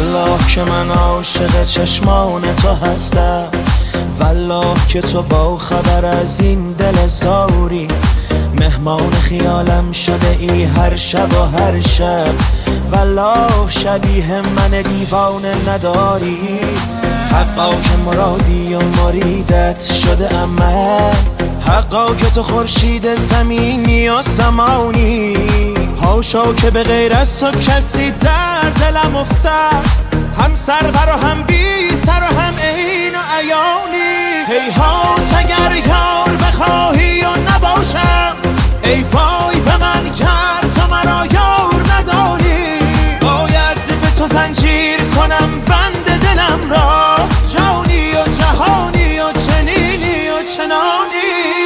والله که من عاشق چشمان تو هستم، والله که تو با خبر از این دل زاری، مهمان خیالم شده ای هر شب و هر شب، والله شبیه من دیوانه نداری. حقا که مرادی و مریدت شده امن، حقا که تو خورشید زمینی و سمانی، هاشا که به غیر از تو کسی در دلم افتد، هم سرور و هم بی سر و هم عین و عیانی. هیهات اگر یار بخواهی و نباشم، ای وای به من گر تو مرا یار نداری، باید به تو زنجیر کنم بند دلم را، جانی و جهانی و چنینی و چنانی.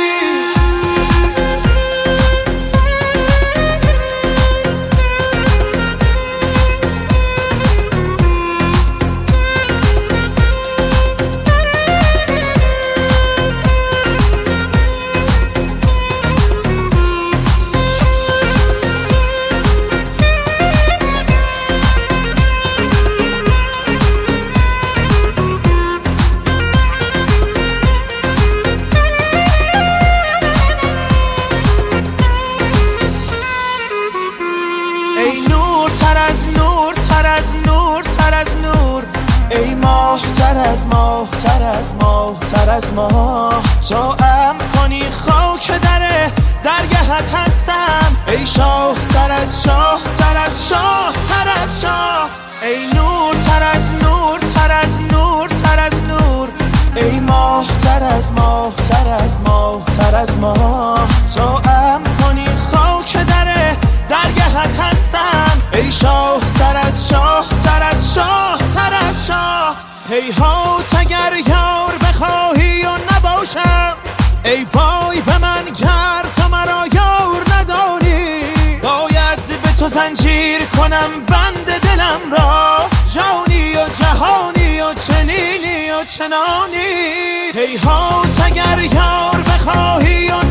ای نور تر از نور تر از نور تر از نور، ای ماه تر از ماه تر از ماه تر از ماه، تو ام کنی خاک درگهت هستم، ای شاه تر از شاه تر از شاه تر از شاه، ای نور تر از نور تر از نور تر از نور، ای ماه تر از ماه تر از ماه تر از ماه، تو ام کنی خاک درگهت هستم، ای شاه تر از شاه تر از شاه تر از شاه. هیهات اگر یار بخواهی و نباشم، ای وای به من گر تو مرا یار نداری، باید به تو زنجیر کنم بند دلم را، جانی و جهانی و چنینی و چنانی. هیهات اگر یار بخواهی و